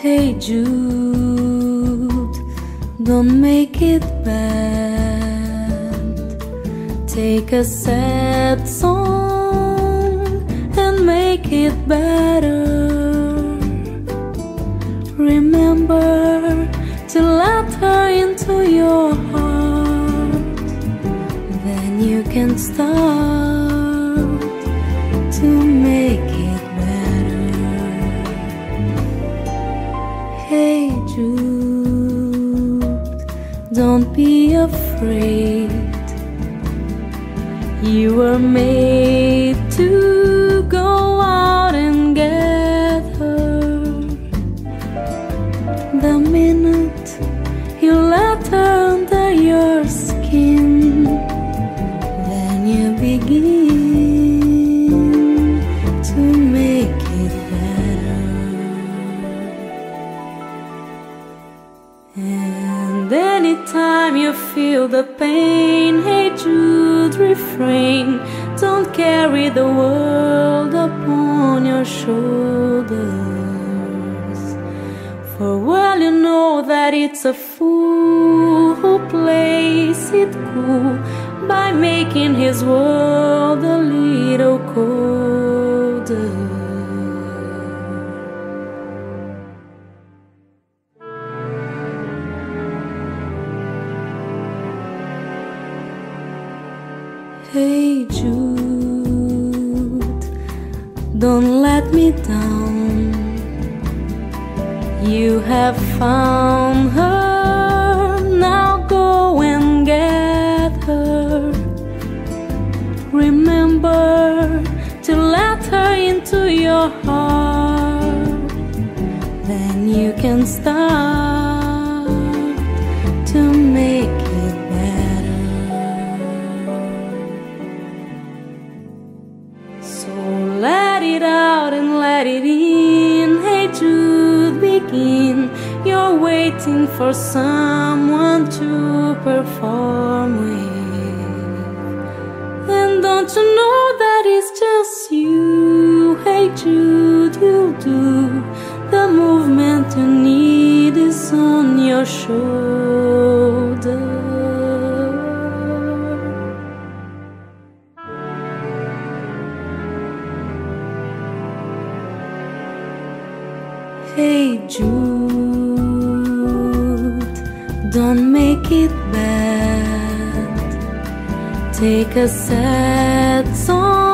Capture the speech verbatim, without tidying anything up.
Hey Jude, don't make it bad. Take a sad song and make it better. Remember to let her into your heart. Then you can start to make it better. Hey Jude, don't be afraid. You were made to go out and get her. The minute you let her under your skin, then you begin to make it better. And anytime you feel the pain, hey Jude, refrain. Don't carry the world upon your shoulders. For well you know that it's a fool who plays it cool by making his world a little colder. Hey Jude, don't let me down. You have found her, now go and get her. Remember to let her into your heart. Then you can start to make it better. So let it out and let it in. Hey Jude, begin. You're waiting for someone to perform with. And don't you know that it's just you? Hey Jude, you'll do. The movement you need is on your shoulder. Hey Jude, don't make it bad. Take a sad song